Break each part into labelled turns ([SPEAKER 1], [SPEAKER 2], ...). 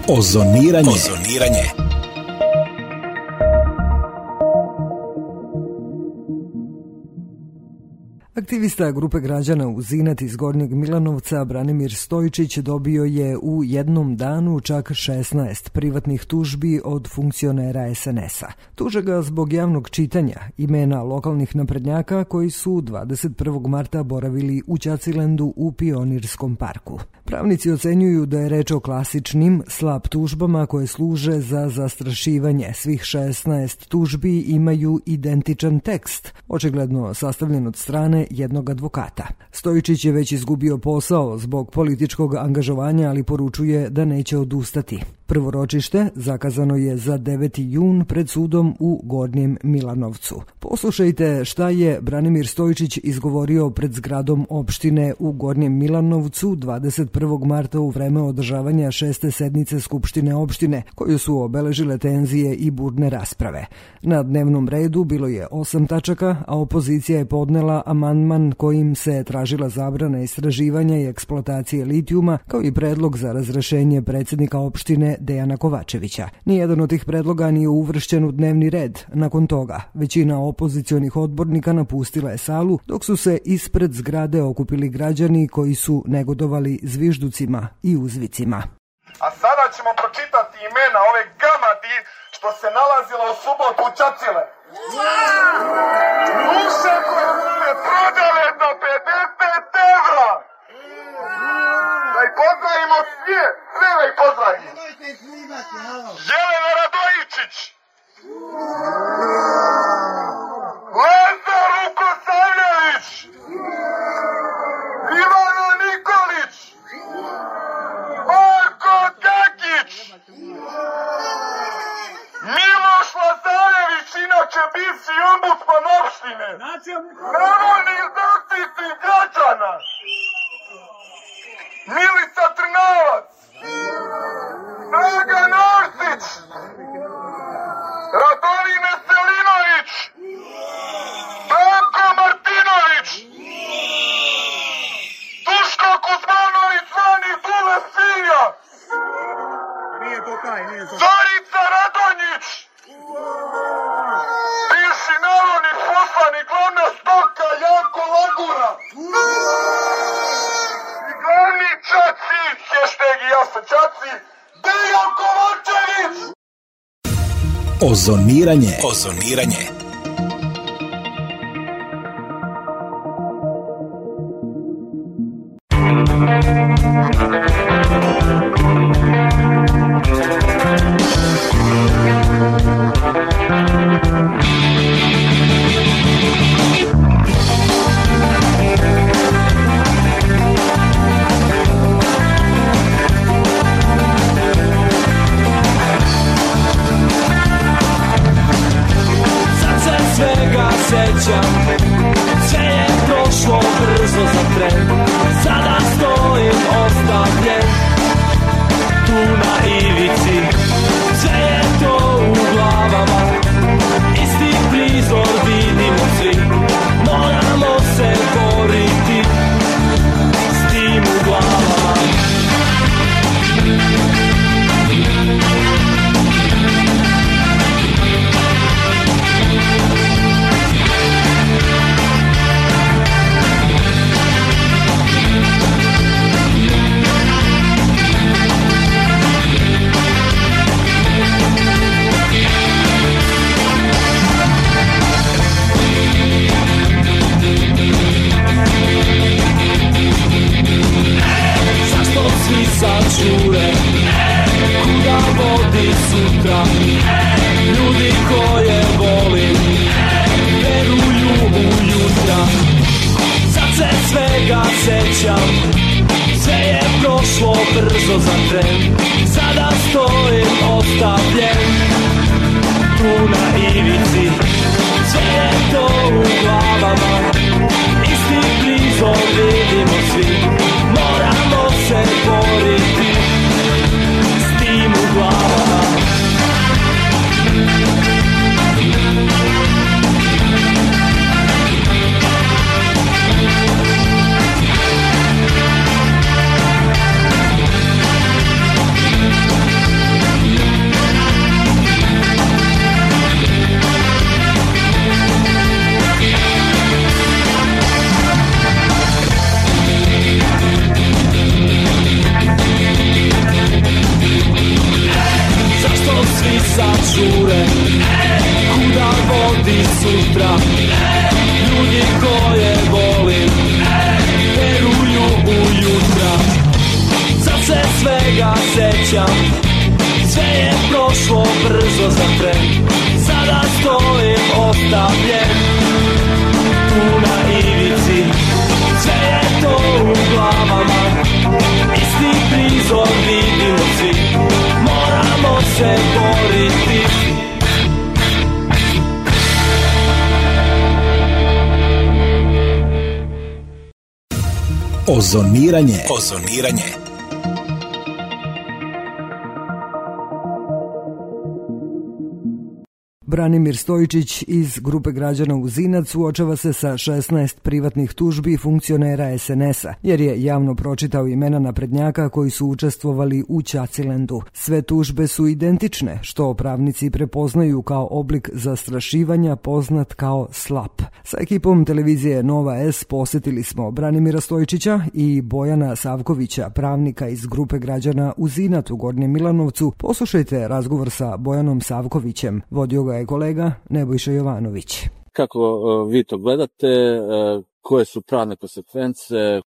[SPEAKER 1] Ozoniranje.
[SPEAKER 2] Aktivista grupe građana Uzinat iz Gornjeg Milanovca Branimir Stojčić dobio je u jednom danu čak 16 privatnih tužbi od funkcionera SNS-a. Tuže ga zbog javnog čitanja imena lokalnih naprednjaka koji su 21. marta boravili u Ćacilendu u Pionirskom parku. Pravnici ocenjuju da je reč o klasičnim slab tužbama koje služe za zastrašivanje. Svih 16 tužbi imaju identičan tekst, očigledno sastavljen od strane jednog advokata. Stojčić je već izgubio posao zbog političkog angažovanja, ali poručuje da neće odustati. Prvo ročište zakazano je za 9. jun pred sudom u Gornjem Milanovcu. Poslušajte šta je Branimir Stojčić izgovorio pred zgradom opštine u Gornjem Milanovcu 21. marta u vreme održavanja 6. sednice Skupštine opštine, koju su obeležile tenzije i burne rasprave. Na dnevnom redu bilo je 8 tačaka, a opozicija je podnela amandman kojim se tražila zabrana istraživanja i eksploatacije litijuma, kao i predlog za razrešenje predsjednika opštine Dejana Kovačevića. Nijedan od tih predloga nije uvršćen u dnevni red. Nakon toga, većina opozicionih odbornika napustila je salu, dok su se ispred zgrade okupili građani koji su negodovali zvižducima i uzvicima.
[SPEAKER 3] A sada ćemo pročitati imena ove gamadi što se nalazila u subotu u Ćacile. Duše koje su me prodale do 50 evra. Da ih pozdravimo sve da ih pozdravimo. Jelena Radojičić, Lazar Ukosavljević, Ivana Nikolić, Marko Dakić, Miloš Lazarević, inače bivši ombudsman opštine, narodni zaštitnik građana, Milica Trnavac, Dragan Arsić, Radovin Veselinović, Branko Martinović, Duško Kuzmanović, zvani Dule Sinja, Zorica Radonjić, bivši narodni poslanik, glavna stoka Janko Lagura, i glavni Čaci, hashtag ja sam Čaci, Dejan Kovačević.
[SPEAKER 1] Ozoniranje.
[SPEAKER 4] Sve je prošlo brzo za tren, sada stojim ostavljen tu na ivici. Sve je to u glavama, isti prizor vidimo svi. Moramo se boriti s tim u glavama. Sačure, kuda vodi sutra, ljudi koje volim, veruju u jutra. Sad se svega sećam, sve je prošlo brzo za tren, sada stojim ostavljen tu na ivici. Sve je to u glavama, isti prizor vidimo svi. Moramo se boriti s tim u glavama. sjećam, sve je prošlo brzo za tren. Sada stojim ostavljen tu na ivici, sve je to u glavama, isti prizor vidimo svi, moramo se boriti.
[SPEAKER 1] Ozoniranje.
[SPEAKER 2] Branimir Stojičić iz grupe građana Uzinac suočava se sa 16 privatnih tužbi funkcionera SNS-a, jer je javno pročitao imena naprednjaka koji su učestvovali u Ćacilendu. Sve tužbe su identične, što pravnici prepoznaju kao oblik zastrašivanja poznat kao slap. Sa ekipom televizije Nova S posjetili smo Branimira Stojičića i Bojana Savkovića, pravnika iz grupe građana Uzinat u Gornjem Milanovcu. Poslušajte razgovor sa Bojanom Savkovićem. Vodio ga je kolega Nebojša Jovanović.
[SPEAKER 5] Kako vi to gledate, koje su pravne konsekvence?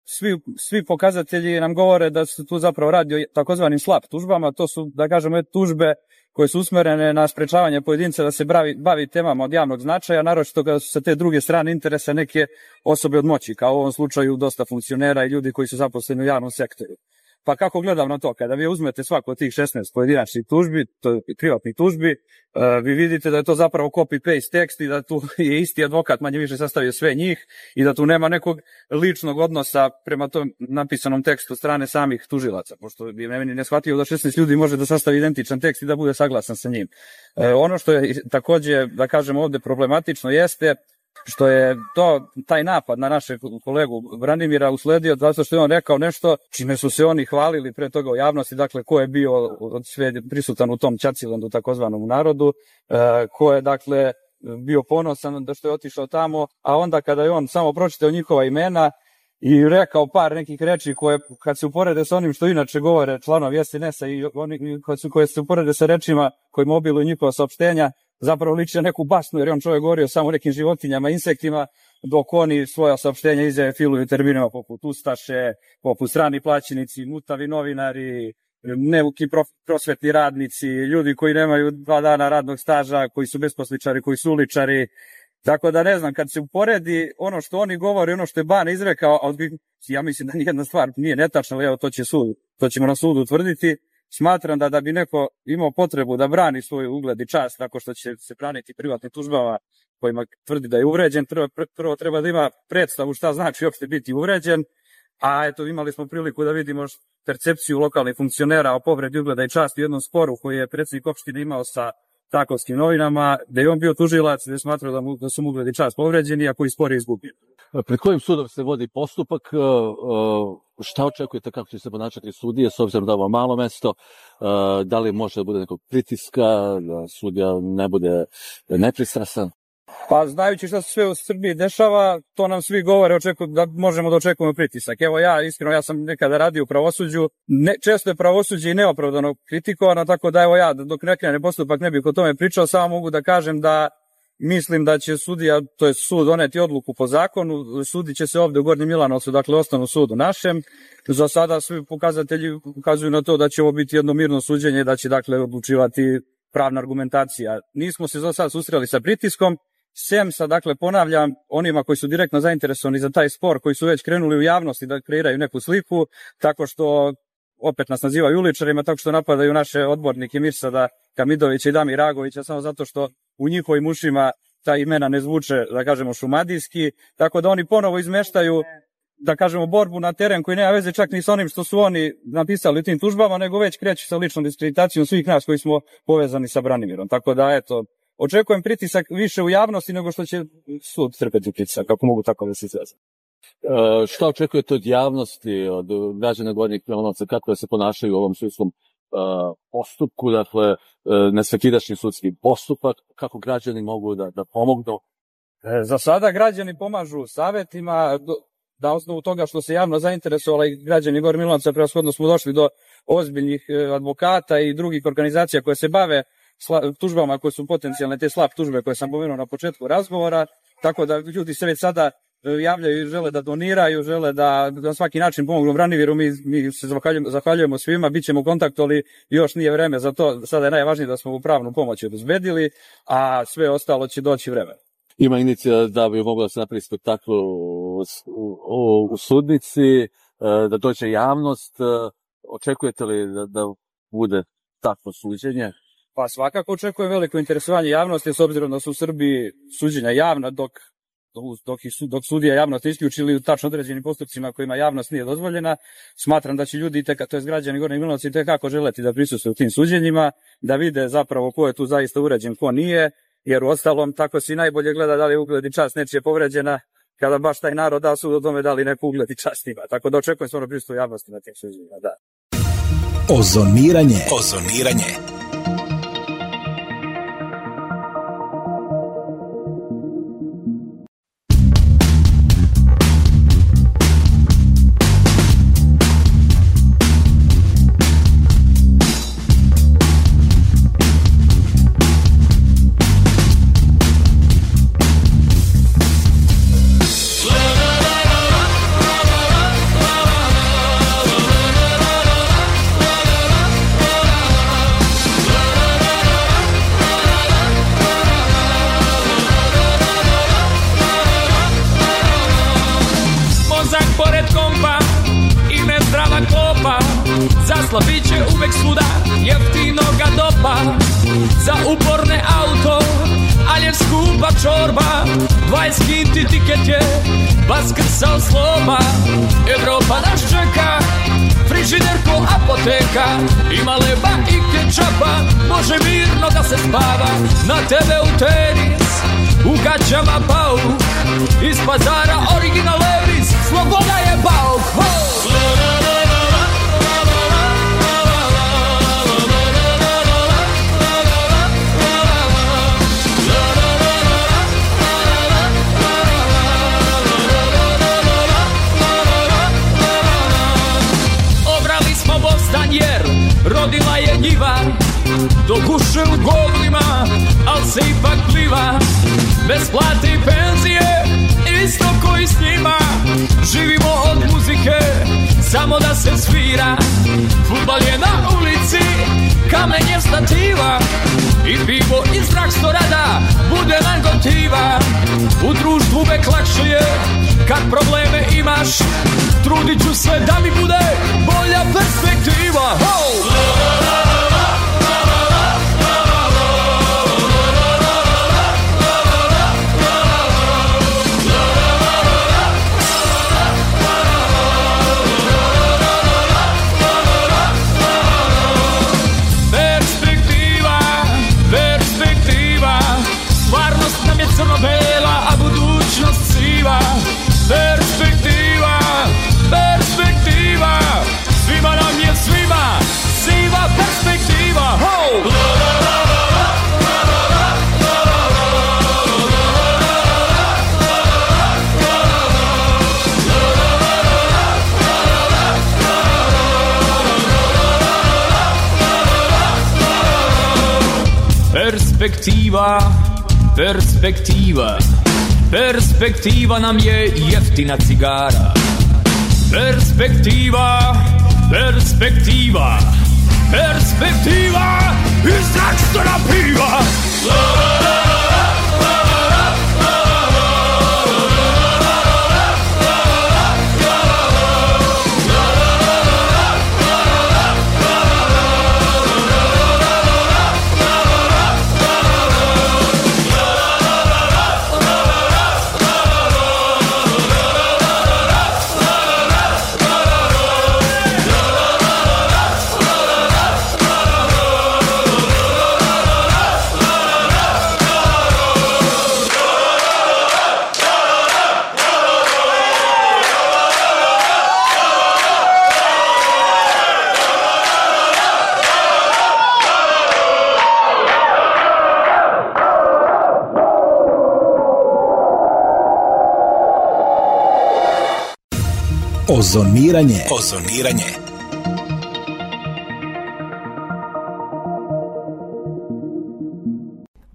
[SPEAKER 6] Svi pokazatelji nam govore da se tu zapravo radi o takozvanim slap tužbama. To su, da kažemo, tužbe koje su usmerene na sprečavanje pojedinca da se bavi temama od javnog značaja, naročito kada su sa te druge strane interesa neke osobe od moći, kao u ovom slučaju dosta funkcionera i ljudi koji su zaposleni u javnom sektoru. Pa kako gledam na to? Kada vi uzmete svako od tih 16 pojedinačnih tužbi, privatnih tužbi, vi vidite da je to zapravo copy-paste tekst i da tu je isti advokat manje više sastavio sve njih i da tu nema nekog ličnog odnosa prema tom napisanom tekstu strane samih tužilaca, pošto je meni neshvatljivo da 16 ljudi može da sastavi identičan tekst i da bude saglasan sa njim. Ono što je takođe, da kažem, ovde problematično jeste što je taj napad na našeg kolegu Branimira usledio zato što je on rekao nešto čime su se oni hvalili pre toga u javnosti, dakle ko je bio sve prisutan u tom Ćacilendu takozvanom narodu, ko je dakle bio ponosan da što je otišao tamo, a onda kada je on samo pročitao njihova imena i rekao par nekih reči koje kad se uporede sa onim što inače govore članovi SNS-a i oni koje se uporede sa rečima kojima obiluju njihova saopštenja, zapravo liči na neku basnu, jer on čovjek govorio samo o nekim životinjama, insektima, dok oni svoja saopštenja izjave filuju terminima poput ustaše, poput strani plaćenici, mutavi novinari, neuki prosvetni radnici, ljudi koji nemaju 2 dana radnog staža, koji su besposličari, koji su uličari. Tako da ne znam, kad se uporedi ono što oni govore, ono što je Bane izrekao, a ja mislim da nijedna stvar nije netačna, ali evo to ćemo na sudu utvrditi. Smatram da bi neko imao potrebu da brani svoj ugled i čast tako što će se braniti privatnim tužbama kojima tvrdi da je uvređen, prvo treba da ima predstavu šta znači uopšte biti uvređen, a eto imali smo priliku da vidimo percepciju lokalnih funkcionera o povredi ugleda i časti u jednom sporu koji je predsjednik opštine imao sa Takovskim novinama, da je on bio tužilac, da je smatrao da su mu ugled i čast povređeni, a koji spor je izgubio.
[SPEAKER 5] Pred kojim sudom se vodi postupak? Šta očekujete, kako će se ponašati sudije, s obzirom da je ovo malo mesto? Da li može da bude nekog pritiska, da sudija ne bude nepristrasan?
[SPEAKER 6] Pa znajući šta se sve u Srbiji dešava, to nam svi govore da možemo da očekujemo pritisak. Evo ja sam nekada radio u pravosuđu, često je pravosuđe i neopravdano kritikovano, tako da evo ja dok ne krene postupak ne bih o tome pričao, samo mogu da kažem da mislim da će sudija, to je sud, doneti odluku po zakonu, sudit će se ovde u Gornjem Milanovcu, dakle osnovnom sudu našem. Za sada svi pokazatelji ukazuju na to da će ovo biti jedno mirno suđenje, da će dakle odlučivati pravna argumentacija. Nismo se za sad susreli sa pritiskom, sem sa, dakle, ponavljam, onima koji su direktno zainteresovani za taj spor, koji su već krenuli u javnosti da kreiraju neku sliku, tako što opet nas nazivaju uličarima, tako što napadaju naše odbornike Mirsada Kamidovića i Damir Ragovića, samo zato što u njihovim ušima ta imena ne zvuče, da kažemo, šumadijski, tako da oni ponovo izmeštaju, da kažemo, borbu na teren koji nema veze čak ni sa onim što su oni napisali u tim tužbama, nego već kreću sa ličnom diskreditacijom svih nas koji smo povezani sa Branimirom. Tako da, eto, očekujem pritisak više u javnosti nego što će sud trpeti pritisak, ako mogu tako da se izrazim.
[SPEAKER 5] Šta očekujete od javnosti, od građana Gornjeg Milanovca, kako da se ponašaju u ovom sudskom postupku, dakle, nesvakidašnji sudski postupak, kako građani mogu da pomognu?
[SPEAKER 6] Za sada građani pomažu savetima, da osnovu toga što se javno zainteresovala i građani Gornjeg Milanovca, prevashodno smo došli do ozbiljnih advokata i drugih organizacija koje se bave tužbama koje su potencijalne, te slap tužbe koje sam pomenuo na početku razgovora, tako da ljudi se već sada javljaju i žele da doniraju, žele da na svaki način pomognu Branimiru. Mi se zahvaljujemo svima, bit ćemo u kontaktu, ali još nije vreme za to. Sada je najvažnije da smo u pravnu pomoć obezbedili, a sve ostalo će doći vreme.
[SPEAKER 5] Ima indicija da bi moglo da se napravi spektakl u sudnici, da dođe javnost. Očekujete li da bude takvo suđenje?
[SPEAKER 6] Pa svakako očekujem veliko interesovanje javnosti, s obzirom da su u Srbiji suđenja javna, dok sudija javnost isključili u tačno određenim postupcima kojima javnost nije dozvoljena. Smatram da će ljudi, to je građani Gornjeg Milanovca, itekako želeti da prisustvuju u tim suđenjima, da vide zapravo ko je tu zaista uređen, ko nije, jer u ostalom tako si najbolje gleda da li je ugled i čast nečije povređena, kada baš taj narod da sud o tome da li neko ugled i čast ima. Tako da očekujem stvarno prisustvo javnosti na tim suđenjima, da.
[SPEAKER 1] Ozoniranje.
[SPEAKER 4] Biće uvek svuda jeftinoga doba za uporne auto, ali je skupa čorba, 20 kinti tiket je, Vaskrsa sloba. Evropa nas čeka, frižider ko apoteka, ima leba i kečapa, može mirno da se spava. Na tebe u tenis, u gaćama pauk, iz pazara original Levis, sloboda je bauk. Rodila je njiva, do guše u govnima, al se ipak pliva. Bez plate i penzije, isto koji s njima. Živimo od muzike, samo da se svira. Fudbal je na ulici, kamen je stativa, i pivo iz Dragstorada bude nam gotiva. U društvu uvek lakše je, kad probleme imaš. Trudit ću se da mi bude bolja perspektiva. Perspektiva, stvarnost nam je crno-bela, a budućnost siva. Perspektiva, svima nam je siva perspektiva. Perspektiva nam je jeftina cigara. Perspektiva iz Dragstora piva.
[SPEAKER 1] Ozoniranje.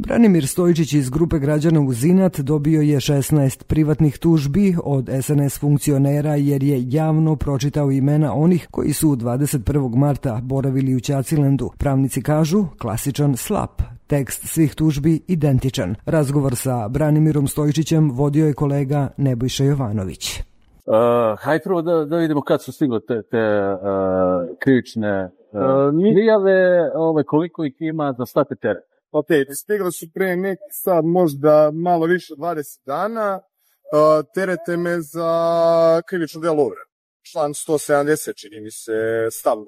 [SPEAKER 2] Branimir Stojičić iz grupe građana Uzinat dobio je 16 privatnih tužbi od SNS funkcionera jer je javno pročitao imena onih koji su 21. marta boravili u Ćacilendu. Pravnici kažu klasičan slap. Tekst svih tužbi identičan. Razgovor sa Branimirom Stojičićem vodio je kolega Nebojša Jovanović.
[SPEAKER 5] Hajde prvo da vidimo kad su stigle te krivične prijave, koliko ih ima za šta te teret.
[SPEAKER 3] Ok, stigle su pre neki sad možda malo više 20 dana, terete me za krivično delo uvrede. Član 170, čini mi se, stav 2.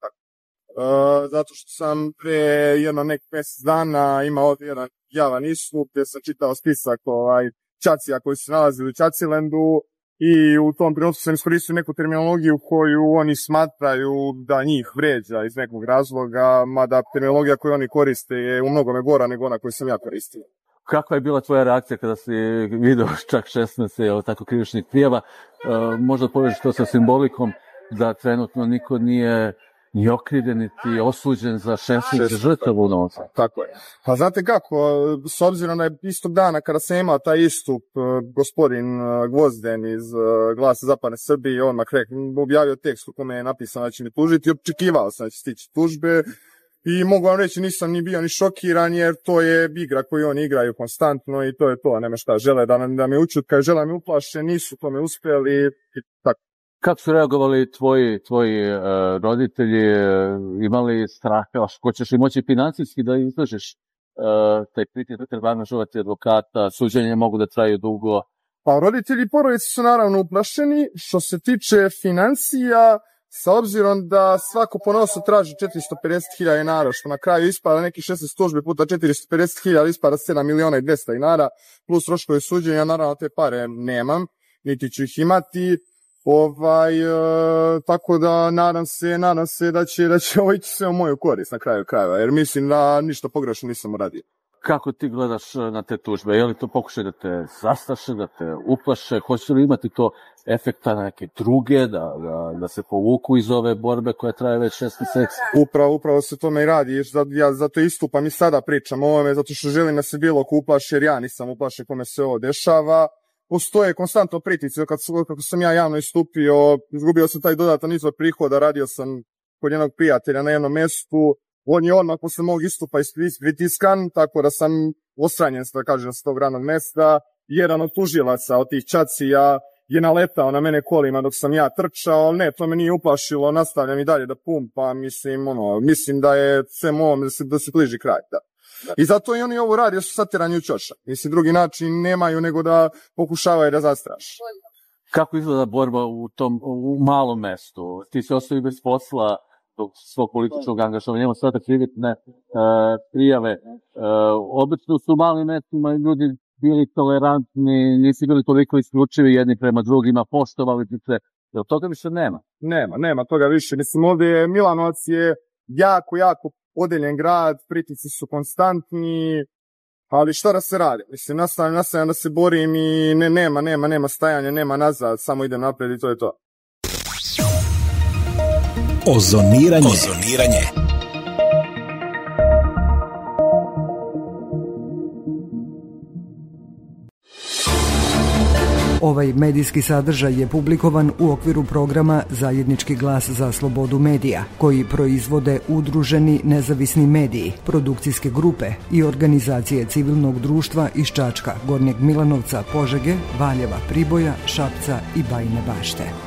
[SPEAKER 3] Zato što sam pre jedno nekih mjesec dana imao ovdje jedan javan istup gdje sam čitao spisak Ćacija koji se nalazili u Ćacilendu i u tom trenutku sam iskoristio neku terminologiju koju oni smatraju da njih vređa iz nekog razloga, mada terminologija koju oni koriste je u mnogome gora nego ona koju sam ja koristio.
[SPEAKER 5] Kakva je bila tvoja reakcija kada si vidio čak 16 tako krivičnih prijava? Možda povežeš to sa simbolikom da trenutno niko nije ni okrivljen, niti osuđen za 16 žrtava u Novom Sadu.
[SPEAKER 3] Tako je. Pa znate kako, s obzirom da je istog dana kada sam imao taj istup, gospodin Gvozden iz Glasa Zapadne Srbije, odmah objavio tekst u kome je napisano da će mi tužiti i očekivao sam da će stići tužbe i mogu vam reći nisam ni bio ni šokiran jer to je igra koju oni igraju konstantno i to je to, nema šta, žele da me učutkaju, žele da me uplaše, nisu to me uspjeli i tako.
[SPEAKER 5] Kako su reagovali tvoji roditelji, imali straha, ko ćeš li moći financijski da izdržiš taj pritisak, treba angažovati advokata, suđenje mogu da traju dugo?
[SPEAKER 3] Pa roditelji i porodice su naravno uplašeni. Što se tiče financija, sa obzirom da svako ponosu traži 450.000 dinara, što na kraju ispada neki 16 tužbi puta 450.000, ispada 7.200.000 dinara, plus troškovi suđenja, naravno te pare nemam, niti ću ih imati. Tako da nadam se da će ovo ići sve u moju korist na kraju krajeva, jer mislim da ništa pogrešno nisam uradio.
[SPEAKER 5] Kako ti gledaš na te tužbe? Je li to pokušaj da te zastraše, da te uplaše? Hoće li imati to efekta na neke druge, da se povuku iz ove borbe koja traje već 6 mjeseci?
[SPEAKER 3] Upravo se tome i radi. Ja zato istupam i sada pričam o ovome, zato što želim da se bilo ko uplaši, jer ja nisam uplašen kome se ovo dešava. Postoje konstantno pritisci, kako sam ja javno istupio, izgubio sam taj dodatan izvor prihoda, radio sam kod jednog prijatelja na jednom mjestu, on je odmah posle mog istupa pritiskan, tako da sam ostranjen, da kažem, s tog radnog mjesta. Jedan od tužilaca od tih Ćacija je naletao na mene kolima dok sam ja trčao, ne, to me nije uplašilo, nastavljam i dalje da pumpam, mislim da je svem ovom da se bliži kraj, da. I zato i oni ovo radi, su satirani u ćošak. Mislim, drugi način nemaju nego da pokušavaju da zastraše.
[SPEAKER 5] Kako izgleda borba u malom mestu? Ti se ostavi bez posla zbog svog političkog angažovanja, nema sada krivične prijave. Obično su u malim mestima ljudi bili tolerantni, nisi bili toliko isključivi jedni prema drugima, poštovali ti se. Jer toga više nema?
[SPEAKER 3] Nema toga više. Mislim, ovdje Milanovac je jako podeljen grad, pritisci su konstantni, ali šta da se radi? Mislim, nastavljam da se borim i nema stajanja, nema nazad, samo idem napred i to je to.
[SPEAKER 1] Ozoniranje.
[SPEAKER 2] Ovaj medijski sadržaj je publikovan u okviru programa Zajednički glas za slobodu medija, koji proizvode udruženi nezavisni mediji, produkcijske grupe i organizacije civilnog društva iz Čačka, Gornjeg Milanovca, Požege, Valjeva, Priboja, Šapca i Bajine Bašte.